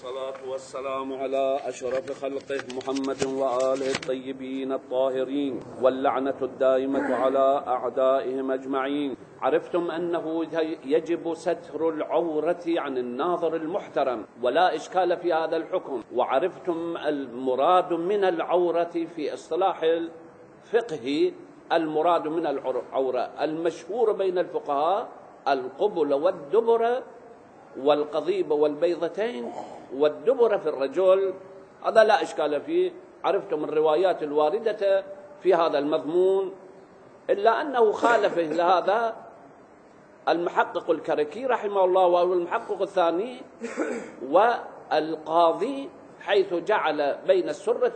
والصلاة والسلام على أشرف خلقه محمد وآله الطيبين الطاهرين، واللعنة الدائمة على أعدائهم أجمعين. عرفتم أنه يجب ستر العورة عن الناظر المحترم، ولا إشكال في هذا الحكم. وعرفتم المراد من العورة في اصطلاح الفقه، المراد من العورة المشهور بين الفقهاء القبل والدبر والقضيب والبيضتين والدبر في الرجل، هذا لا إشكال فيه. عرفتم الروايات الواردة في هذا المضمون، إلا أنه خالف لهذا المحقق الكركي رحمه الله والمحقق الثاني والقاضي، حيث جعل بين السرة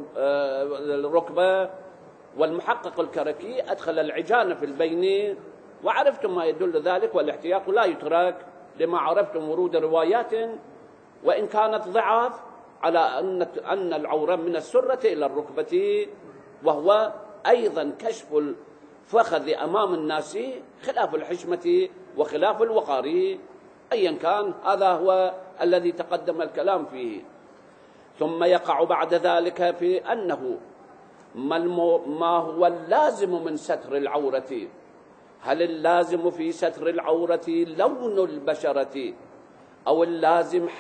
والركبة، والمحقق الكركي أدخل العجان في البين. وعرفتم ما يدل ذلك، والاحتياط لا يترك لما عرفتم ورود روايات وإن كانت ضعاف على أن العورة من السرة إلى الركبة، وهو أيضا كشف الفخذ أمام الناس خلاف الحشمة وخلاف الوقار. أيا كان، هذا هو الذي تقدم الكلام فيه. ثم يقع بعد ذلك في أنه ما هو اللازم من ستر العورة. هل اللازم في ستر العورة لون البشرة أو اللازم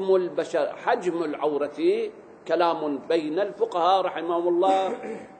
حجم العورة؟ كلام بين الفقهاء رحمهم الله.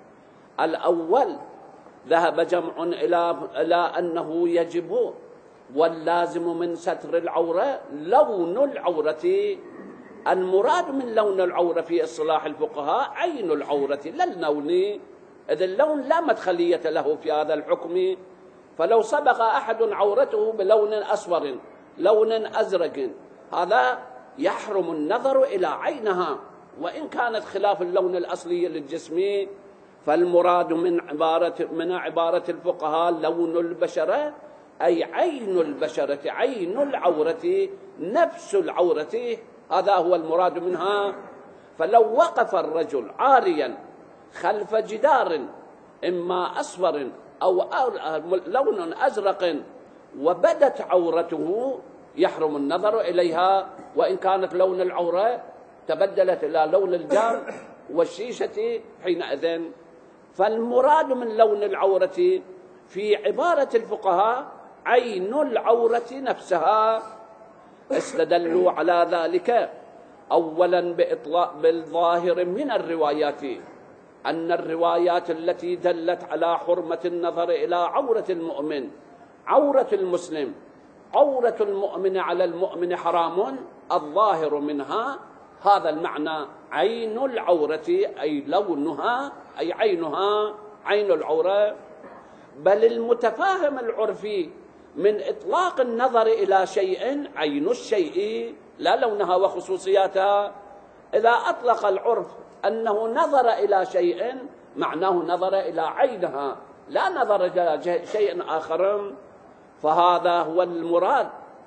الأول ذهب جمع إلى أنه يجب واللازم من ستر العورة لون العورة. المراد من لون العورة في اصطلاح الفقهاء عين العورة لا اللون، إذ اللون لا مدخلية له في هذا الحكم. فلو صبغ أحد عورته بلون أصفر، لون أزرق، هذا يحرم النظر إلى عينها وإن كانت خلاف اللون الأصلي للجسم. فالمراد من عبارة الفقهاء لون البشرة أي عين البشرة، عين العورة، نفس العورة، هذا هو المراد منها. فلو وقف الرجل عاريا خلف جدار إما أصفر أو لون أزرق وبدت عورته، يحرم النظر إليها وإن كانت لون العورة تبدلت إلى لون الجام والشيشة حينئذ. فالمراد من لون العورة في عبارة الفقهاء عين العورة نفسها. استدلوا على ذلك أولا بالظاهر من الروايات، أن الروايات التي دلت على حرمة النظر إلى عورة المؤمن، عورة المسلم، عورة المؤمن على المؤمن حرام، الظاهر منها هذا المعنى عين العورة أي لونها أي عينها، عين العورة. بل المتفاهم العرفي من إطلاق النظر إلى شيء عين الشيء لا لونها وخصوصياتها. إذا أطلق العرف أنه نظر إلى شيء معناه نظر إلى عينها لا نظر إلى شيء آخر، فهذا هو المراد.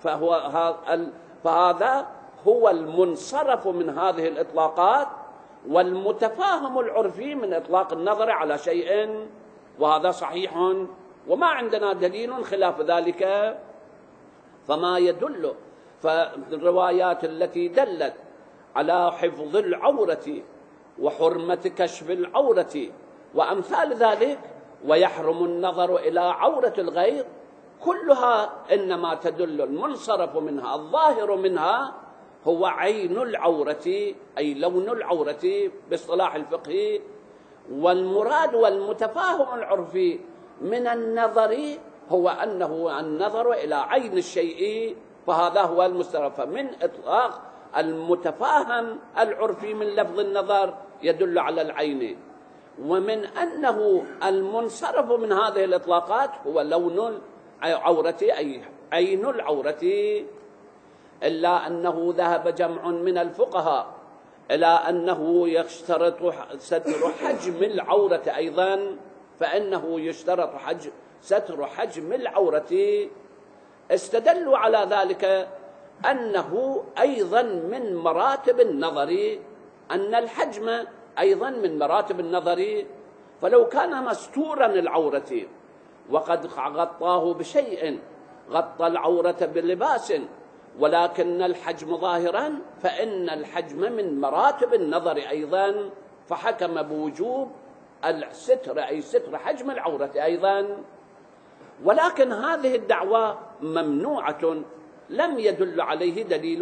فهذا هو المنصرف من هذه الإطلاقات والمتفاهم العرفي من إطلاق النظر على شيء، وهذا صحيح وما عندنا دليل خلاف ذلك. فما يدل فالروايات التي دلت على حفظ العورة وحرمة كشف العورة وأمثال ذلك، ويحرم النظر إلى عورة الغير، كلها إنما تدل المنصرف منها الظاهر منها هو عين العورة أي لون العورة باصطلاح الفقه. والمراد والمتفاهم العرفي من النظر هو أنه النظر إلى عين الشيء، فهذا هو المسترف من إطلاق المتفاهم العرفي من لفظ النظر يدل على العين. ومن أنه المنصرف من هذه الإطلاقات هو لون العورة أي عين العورة. إلا أنه ذهب جمع من الفقهاء إلى أنه يشترط ستر حجم العورة أيضا، فإنه يشترط ستر حجم العورة. استدلوا على ذلك أنه أيضا من مراتب النظر، أن الحجم أيضا من مراتب النظر. فلو كان مستورا العورة وقد غطاه بشيء، غطى العورة بلباس، ولكن الحجم ظاهرا فإن الحجم من مراتب النظر أيضا، فحكم بوجوب الستر أي ستر حجم العورة أيضا. ولكن هذه الدعوة ممنوعة، لم يدل عليه دليل.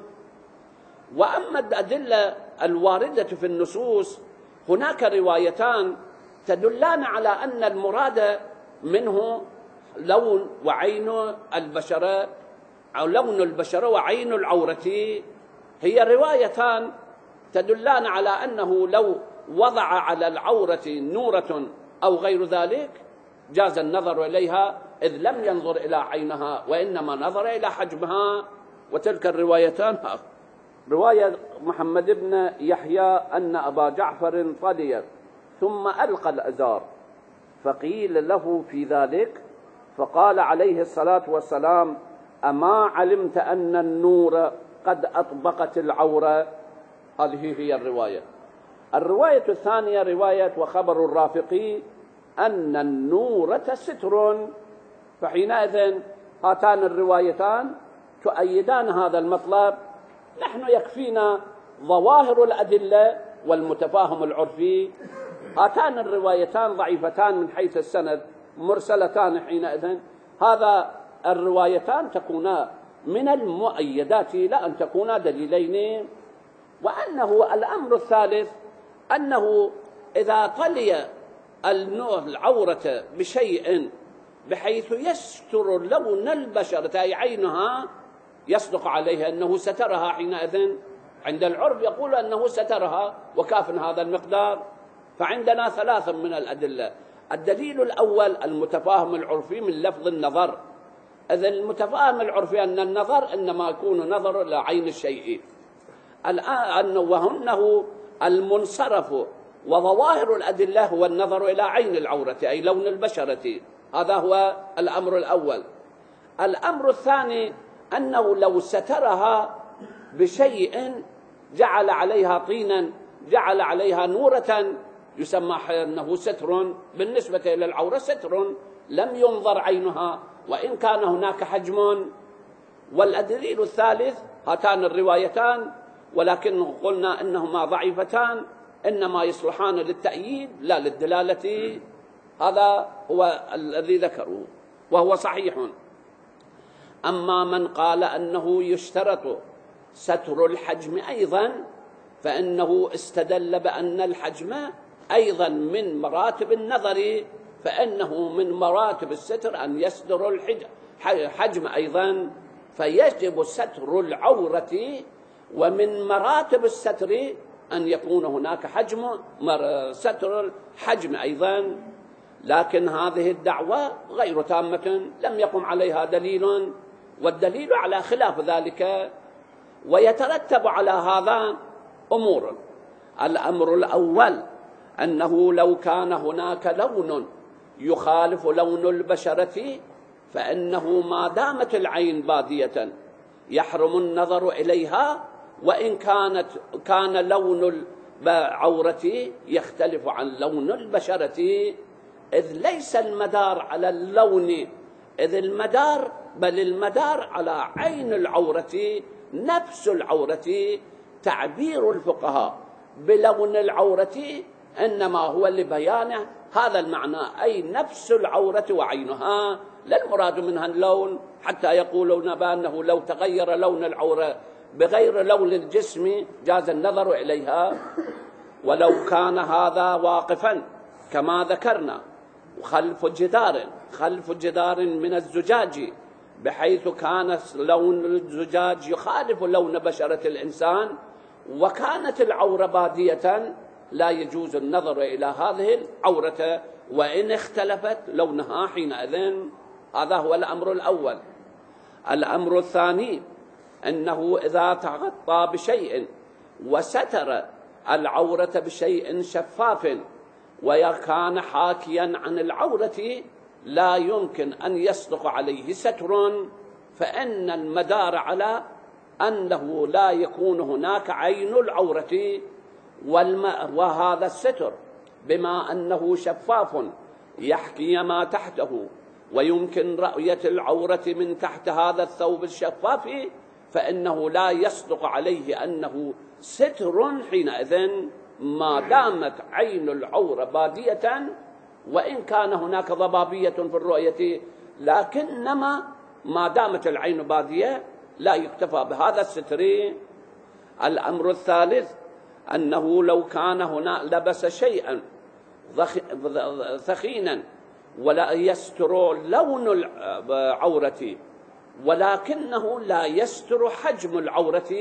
وأما الأدلة الواردة في النصوص هناك روايتان تدلان على أن المراد منه لون وعين البشرة، أو لون البشرة وعين العورة. هي روايتان تدلان على أنه لو وضع على العورة نورة أو غير ذلك جاز النظر إليها، إذ لم ينظر إلى عينها وإنما نظر إلى حجمها. وتلك الروايتان رواية محمد بن يحيى أن أبا جعفر طلي ثم ألقى الأزار فقيل له في ذلك فقال عليه الصلاة والسلام: أما علمت أن النور قد أطبقت العورة؟ هذه هي الرواية. الرواية الثانية رواية وخبر الرافقي أن النورة ستر. فحينئذ هاتان الروايتان تؤيدان هذا المطلب. نحن يكفينا ظواهر الأدلة والمتفاهم العرفي. هاتان الروايتان ضعيفتان من حيث السند، مرسلتان، حينئذ هذا الروايتان تكونا من المؤيدات لا أن تكونا دليلين. وأنه الأمر الثالث أنه إذا طلي العورة بشيء بحيث يستر لون البشرة أي عينها، يصدق عليه أنه سترها. حينئذ عند العرف يقول أنه سترها وكاف هذا المقدار. فعندنا ثلاثة من الأدلة. الدليل الأول المتفاهم العرفي من لفظ النظر، إذ المتفاهم العرفي أن النظر إنما يكون نظر إلى عين الشيء، الآن وهنه المنصرف. وظواهر الأدلة هو النظر إلى عين العورة أي لون البشرة. هذا هو الأمر الأول. الأمر الثاني أنه لو سترها بشيء جعل عليها طينا، جعل عليها نورة، يسمى أنه ستر بالنسبة إلى العورة، ستر لم ينظر عينها وإن كان هناك حجم. والدليل الثالث هاتان الروايتان، ولكن قلنا إنهما ضعيفتان، إنما يصلحان للتأييد لا للدلالة. هذا هو الذي ذكروه وهو صحيح. أما من قال أنه يشترط ستر الحجم أيضا فإنه استدل بأن الحجم أيضا من مراتب النظر، فإنه من مراتب الستر أن يستر الحجم أيضا، فيجب ستر العورة. ومن مراتب الستر أن يكون هناك ستر الحجم أيضا. لكن هذه الدعوة غير تامة، لم يقم عليها دليل، والدليل على خلاف ذلك. ويترتب على هذا أمور. الأمر الأول أنه لو كان هناك لون يخالف لون البشرة فإنه ما دامت العين بادية يحرم النظر إليها، وإن كان لون العورة يختلف عن لون البشرة، إذ ليس المدار على اللون، إذ المدار على عين العورة نفس العورة. تعبير الفقهاء بلون العورة إنما هو لبيانه هذا المعنى، أي نفس العورة وعينها، لا المراد منها اللون، حتى يقولون بأنه لو تغير لون العورة بغير لون الجسم جاز النظر إليها. ولو كان هذا واقفا كما ذكرنا خلف جدار من الزجاج، بحيث كان لون الزجاج يخالف لون بشرة الإنسان وكانت العورة بادية، لا يجوز النظر إلى هذه العورة وإن اختلفت لونها حينئذ. هذا هو الأمر الأول. الأمر الثاني أنه إذا تغطى بشيء وستر العورة بشيء شفاف وكان حاكيا عن العورة لا يمكن أن يصدق عليه ستر، فإن المدار على أنه لا يكون هناك عين العورة. وهذا الستر بما أنه شفاف يحكي ما تحته ويمكن رؤية العورة من تحت هذا الثوب الشفاف، فإنه لا يصدق عليه أنه ستر حينئذ ما دامت عين العورة بادية، وإن كان هناك ضبابية في الرؤية، لكنما ما دامت العين بادية لا يكتفى بهذا الستر. الأمر الثالث أنه لو كان هنا لبس شيئا ثخينا ولا يستر لون العورة ولكنه لا يستر حجم العورة،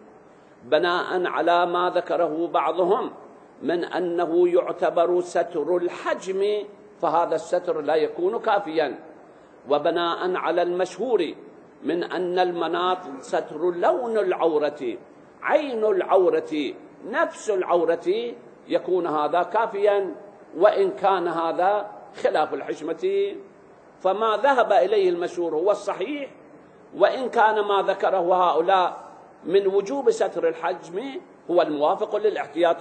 بناء على ما ذكره بعضهم من أنه يعتبر ستر الحجم، فهذا الستر لا يكون كافيا، وبناء على المشهور من أن المناط ستر لون العورة عين العورة نفس العورة يكون هذا كافيا، وإن كان هذا خلاف الحشمة. فما ذهب إليه المشهور هو الصحيح، وإن كان ما ذكره هؤلاء من وجوب ستر الحجم هو الموافق للاحتياط.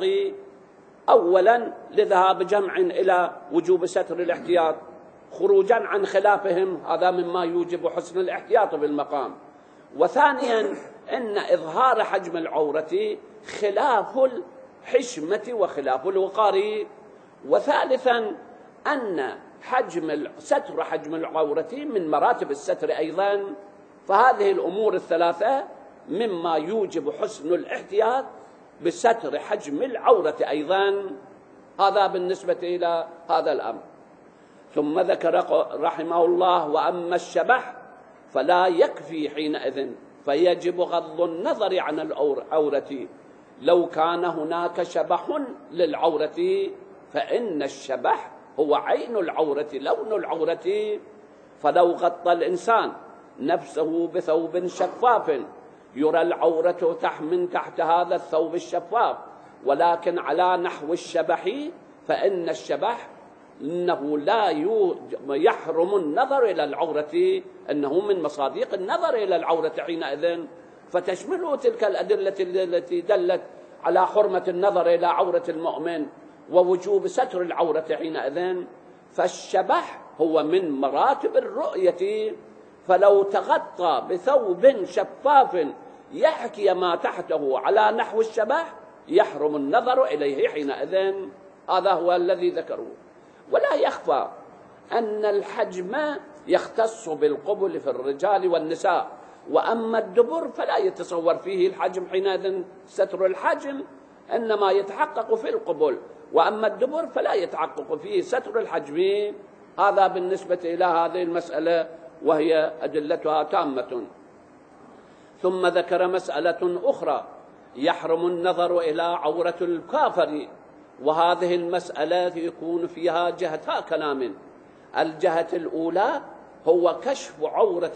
أولا لذهاب جمع إلى وجوب ستر الاحتياط خروجا عن خلافهم، هذا مما يوجب حسن الاحتياط بالمقام. وثانيا أن إظهار حجم العورة خلاف الحشمة وخلاف الوقار. وثالثا أن ستر حجم العورة من مراتب الستر أيضا. فهذه الأمور الثلاثة مما يوجب حسن الاحتياط بستر حجم العورة أيضا. هذا بالنسبة إلى هذا الأمر. ثم ذكر رحمه الله: وأما الشبح فلا يكفي حينئذ، فيجب غض النظر عن العورة لو كان هناك شبح للعورة، فإن الشبح هو عين العورة لون العورة. فلو غطى الإنسان نفسه بثوب شفاف يرى العورة من تحت هذا الثوب الشفاف ولكن على نحو الشبح، فإن الشبح إنه لا يحرم النظر إلى العورة، إنه من مصادق النظر إلى العورة حينئذ، فتشمل تلك الأدلة التي دلت على حرمة النظر إلى عورة المؤمن ووجوب ستر العورة حينئذ. فالشبح هو من مراتب الرؤية، فلو تغطى بثوب شفاف يحكي ما تحته على نحو الشبح يحرم النظر إليه حينئذ. هذا هو الذي ذكروه. ولا يخفى أن الحجم يختص بالقبل في الرجال والنساء، وأما الدبر فلا يتصور فيه الحجم حينئذ. ستر الحجم إنما يتحقق في القبل، وأما الدبر فلا يتحقق فيه ستر الحجم. هذا بالنسبة إلى هذه المسألة، وهي أدلتها تامة. ثم ذكر مسألة أخرى: يحرم النظر إلى عورة الكافر، وهذه المسألة يكون فيها جهتا كلام. الجهة الأولى هو كشف عورة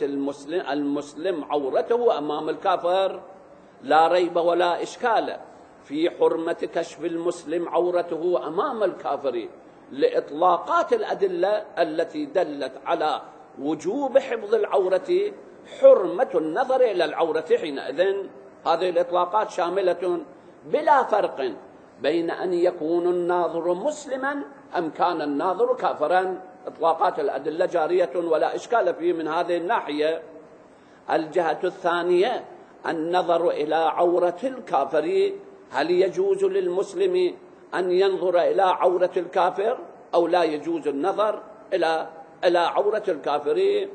المسلم عورته أمام الكافر، لا ريب ولا إشكال في حرمة كشف المسلم عورته أمام الكافر لإطلاقات الأدلة التي دلت على وجوب حفظ العورة، حرمة النظر إلى العورة حينئذ. هذه الإطلاقات شاملة بلا فرق بين أن يكون الناظر مسلما أم كان الناظر كافرا. إطلاقات الأدلة جارية ولا إشكال فيه من هذه الناحية. الجهة الثانية النظر إلى عورة الكافر، هل يجوز للمسلم أن ينظر إلى عورة الكافر أو لا يجوز النظر إلى عورة الكافر؟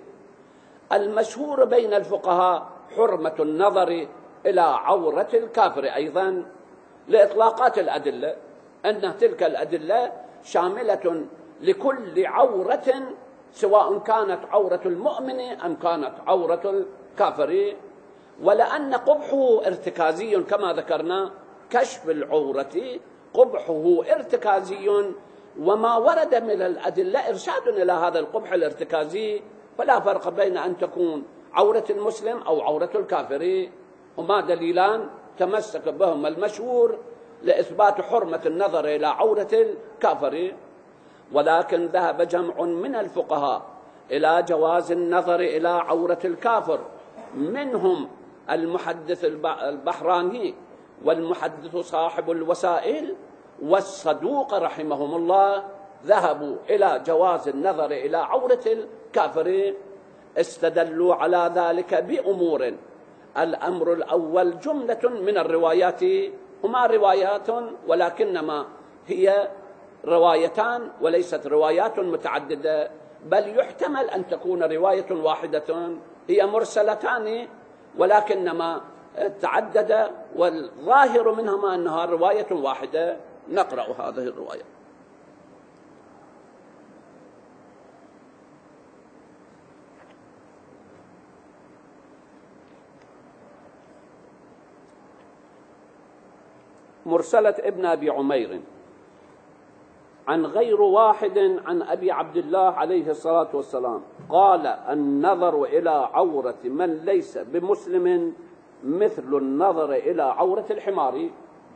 المشهور بين الفقهاء حرمة النظر إلى عورة الكافر أيضا لإطلاقات الأدلة، أن تلك الأدلة شاملة لكل عورة سواء كانت عورة المؤمن أم كانت عورة الكافر. ولأن قبحه ارتكازي كما ذكرنا، كشف العورة قبحه ارتكازي، وما ورد من الأدلة إرشاد إلى هذا القبح الارتكازي، فلا فرق بين أن تكون عورة المسلم أو عورة الكافر. هما دليلان تمسك بهما المشهور لإثبات حرمة النظر إلى عورة الكافر. ولكن ذهب جمع من الفقهاء إلى جواز النظر إلى عورة الكافر، منهم المحدث البحراني والمحدث صاحب الوسائل والصدوق رحمهم الله، ذهبوا إلى جواز النظر إلى عورة الكافر. استدلوا على ذلك بأمور: الأمر الأول جملة من الروايات، هما روايات ولكنما هي روايتان وليست روايات متعددة، بل يحتمل أن تكون رواية واحدة، هي مرسلتان ولكنما تعدد، والظاهر منهما أنها رواية واحدة. نقرأ هذه الرواية. مرسلة ابن أبي عمير عن غير واحد عن أبي عبد الله عليه الصلاة والسلام قال: النظر إلى عورة من ليس بمسلم مثل النظر إلى عورة الحمار.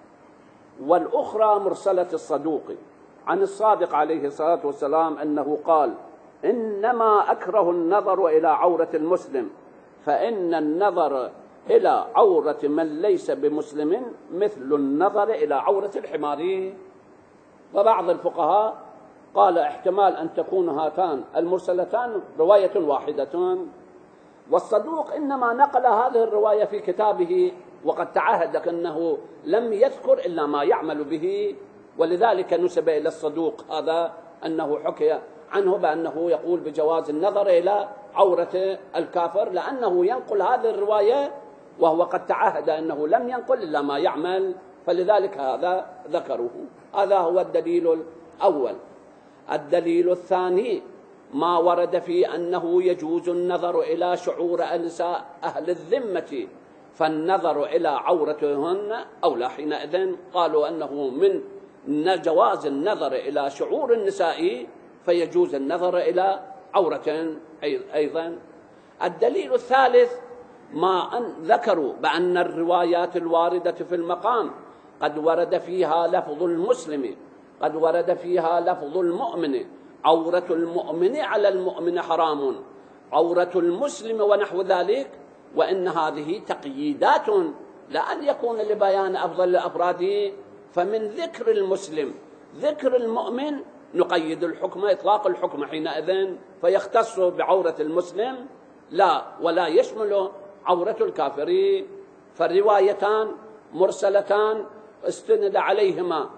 والأخرى مرسلة الصدوق عن الصادق عليه الصلاة والسلام أنه قال: إنما أكره النظر إلى عورة المسلم، فإن النظر إلى عورة من ليس بمسلم مثل النظر إلى عورة الحمار. وبعض الفقهاء قال احتمال أن تكون هاتان المرسلتان رواية واحدة. والصدوق إنما نقل هذه الرواية في كتابه، وقد تعهد أنه لم يذكر إلا ما يعمل به، ولذلك نسب إلى الصدوق هذا أنه حكي عنه بأنه يقول بجواز النظر إلى عورة الكافر، لأنه ينقل هذه الرواية وهو قد تعهد أنه لم ينقل إلا ما يعمل، فلذلك هذا ذكره. هذا هو الدليل الأول. الدليل الثاني ما ورد في أنه يجوز النظر إلى شعور نساء أهل الذمة، فالنظر إلى عورتهن أولى. حينئذ قالوا أنه من جواز النظر إلى شعور النساء فيجوز النظر إلى عورة أيضا. الدليل الثالث ما أن ذكروا بأن الروايات الواردة في المقام قد ورد فيها لفظ المسلم، قد ورد فيها لفظ المؤمن، عورة المؤمن على المؤمن حرام، عورة المسلم ونحو ذلك، وإن هذه تقييدات لأن يكون لبيان أفضل الأفراد، فمن ذكر المسلم ذكر المؤمن نقيد الحكم إطلاق الحكم حينئذ فيختص بعورة المسلم لا ولا يشمل عورة الكافرين. فالروايتان مرسلتان استند عليهما،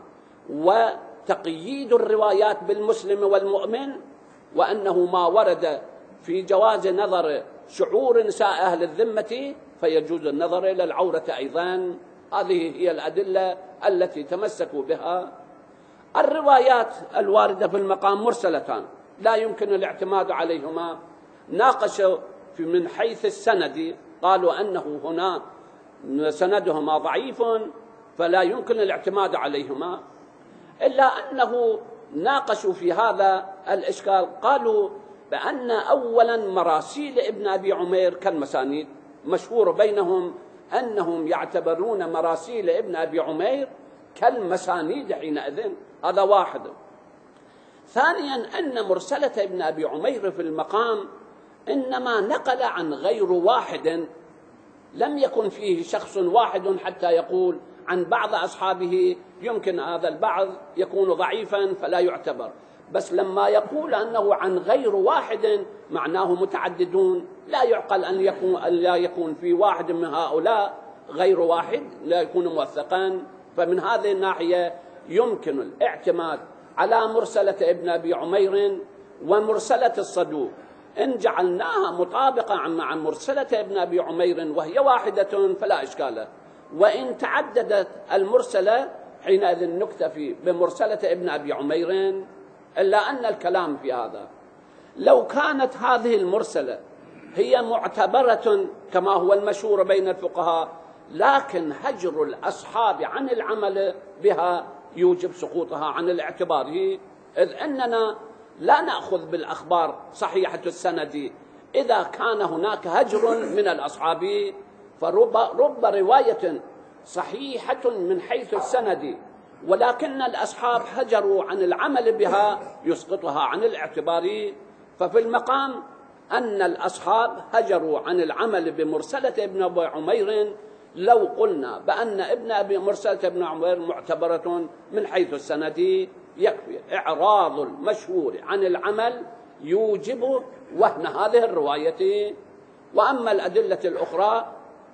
وتقييد الروايات بالمسلم والمؤمن، وأنه ما ورد في جواز نظر شعور نساء أهل الذمة فيجوز النظر إلى العورة أيضا. هذه هي الأدلة التي تمسكوا بها. الروايات الواردة في المقام مرسلتان لا يمكن الاعتماد عليهما. ناقشوا من حيث السند، قالوا أنه هنا سندهما ضعيف فلا يمكن الاعتماد عليهما، إلا أنه ناقشوا في هذا الإشكال. قالوا بأن أولا مراسيل ابن أبي عمير كالمسانيد، مشهور بينهم أنهم يعتبرون مراسيل ابن أبي عمير كالمسانيد حينئذ، هذا واحد. ثانيا أن مرسلة ابن أبي عمير في المقام إنما نقل عن غير واحد، لم يكن فيه شخص واحد حتى يقول عن بعض أصحابه يمكن هذا البعض يكون ضعيفا فلا يعتبر، بس لما يقول أنه عن غير واحد معناه متعددون، لا يعقل أن لا يكون في واحد من هؤلاء غير واحد لا يكون موثقا. فمن هذه الناحية يمكن الاعتماد على مرسلة ابن أبي عمير ومرسلة الصدوق إن جعلناها مطابقة مع مرسلة ابن أبي عمير وهي واحدة فلا إشكال، وإن تعددت المرسلة حينئذ نكتفي بمرسلة ابن أبي عمير. إلا أن الكلام في هذا لو كانت هذه المرسلة هي معتبرة كما هو المشهور بين الفقهاء، لكن هجر الأصحاب عن العمل بها يوجب سقوطها عن الاعتبار، إذ أننا لا نأخذ بالأخبار صحيحة السند إذا كان هناك هجر من الأصحاب. فرب رواية صحيحة من حيث السند ولكن الأصحاب هجروا عن العمل بها يسقطها عن الاعتبار. ففي المقام أن الأصحاب هجروا عن العمل بمرسلة ابن أبي عمير لو قلنا بأن مرسلة ابن عمير معتبرة من حيث السند يكفي. إعراض المشهور عن العمل يوجب وهن هذه الرواية. وأما الأدلة الأخرى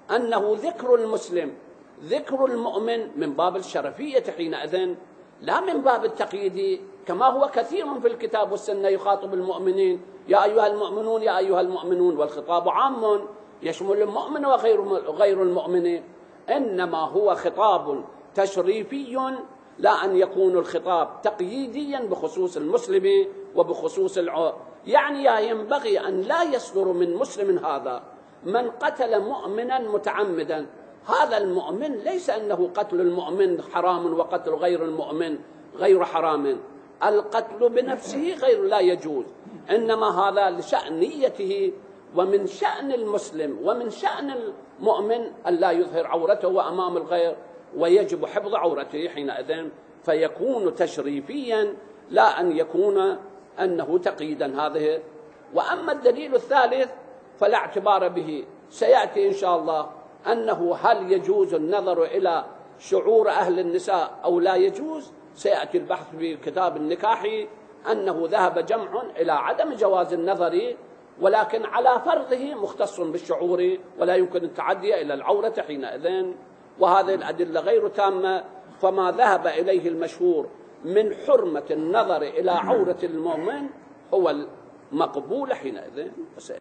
أنه ذكر المسلم ذكر المؤمن من باب الشرفية حينئذ، لا من باب التقييد كما هو كثير في الكتاب والسنة يخاطب المؤمنين يا أيها المؤمنون يا أيها المؤمنون، والخطاب عام يشمل المؤمن وغير المؤمن، إنما هو خطاب تشريفي، لا أن يكون الخطاب تقييديا بخصوص المسلم وبخصوص يعني ينبغي أن لا يصدر من مسلم هذا من قتل مؤمنا متعمدا. هذا المؤمن ليس أنه قتل المؤمن حرام وقتل غير المؤمن غير حرام، القتل بنفسه غير لا يجوز، إنما هذا لشأن نيته، ومن شأن المسلم ومن شأن المؤمن أن لا يظهر عورته أمام الغير، ويجب حفظ عورته حينئذ، فيكون تشريفيا لا أن يكون أنه تقييدا. هذه. وأما الدليل الثالث فلا اعتبار به، سيأتي إن شاء الله أنه هل يجوز النظر إلى شعور أهل النساء أو لا يجوز، سيأتي البحث في كتاب النكاح أنه ذهب جمع إلى عدم جواز النظر، ولكن على فرضه مختص بالشعور ولا يمكن التعدي إلى العورة حينئذ، وهذه الأدلة غير تامة. فما ذهب إليه المشهور من حرمة النظر إلى عورة المؤمن هو المقبول حينئذ.